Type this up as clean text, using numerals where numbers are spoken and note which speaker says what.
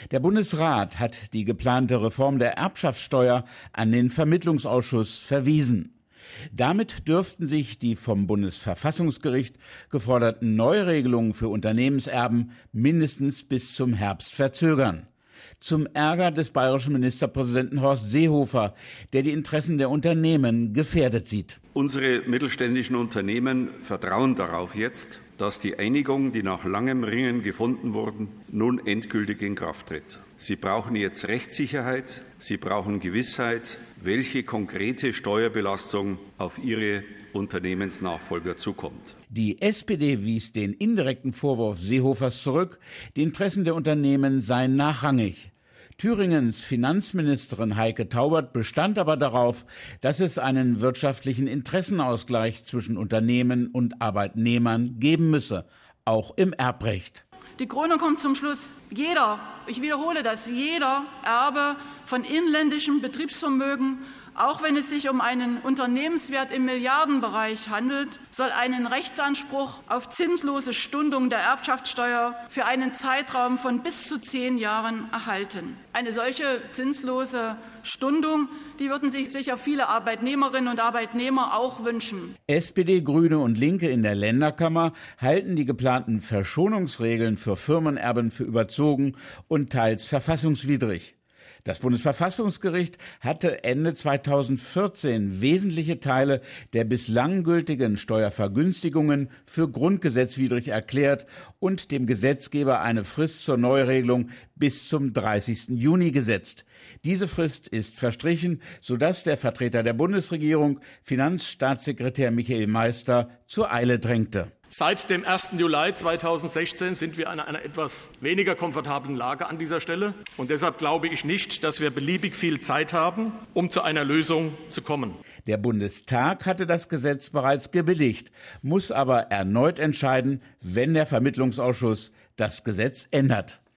Speaker 1: Der Bundesrat hat die geplante Reform der Erbschaftssteuer an den Vermittlungsausschuss verwiesen. Damit dürften sich die vom Bundesverfassungsgericht geforderten Neuregelungen für Unternehmenserben mindestens bis zum Herbst verzögern. Zum Ärger des bayerischen Ministerpräsidenten Horst Seehofer, der die Interessen der Unternehmen gefährdet sieht.
Speaker 2: Unsere mittelständischen Unternehmen vertrauen darauf jetzt, dass die Einigung, die nach langem Ringen gefunden wurde, nun endgültig in Kraft tritt. Sie brauchen jetzt Rechtssicherheit, sie brauchen Gewissheit, welche konkrete Steuerbelastung auf ihre Unternehmensnachfolger zukommt.
Speaker 1: Die SPD wies den indirekten Vorwurf Seehofers zurück, die Interessen der Unternehmen seien nachrangig. Thüringens Finanzministerin Heike Taubert bestand aber darauf, dass es einen wirtschaftlichen Interessenausgleich zwischen Unternehmen und Arbeitnehmern geben müsse, auch im Erbrecht.
Speaker 3: Die Krone kommt zum Schluss. Jeder, ich wiederhole das, jeder Erbe von inländischem Betriebsvermögen, auch wenn es sich um einen Unternehmenswert im Milliardenbereich handelt, soll einen Rechtsanspruch auf zinslose Stundung der Erbschaftssteuer für einen Zeitraum von bis zu 10 Jahren erhalten. Eine solche zinslose Stundung, die würden sich sicher viele Arbeitnehmerinnen und Arbeitnehmer auch wünschen.
Speaker 1: SPD, Grüne und Linke in der Länderkammer halten die geplanten Verschonungsregeln für Firmenerben für überzogen und teils verfassungswidrig. Das Bundesverfassungsgericht hatte Ende 2014 wesentliche Teile der bislang gültigen Steuervergünstigungen für grundgesetzwidrig erklärt und dem Gesetzgeber eine Frist zur Neuregelung bis zum 30. Juni gesetzt. Diese Frist ist verstrichen, sodass der Vertreter der Bundesregierung, Finanzstaatssekretär Michael Meister, zur Eile drängte.
Speaker 4: Seit dem 1. Juli 2016 sind wir in einer etwas weniger komfortablen Lage an dieser Stelle. Und deshalb glaube ich nicht, dass wir beliebig viel Zeit haben, um zu einer Lösung zu kommen.
Speaker 1: Der Bundestag hatte das Gesetz bereits gebilligt, muss aber erneut entscheiden, wenn der Vermittlungsausschuss das Gesetz ändert.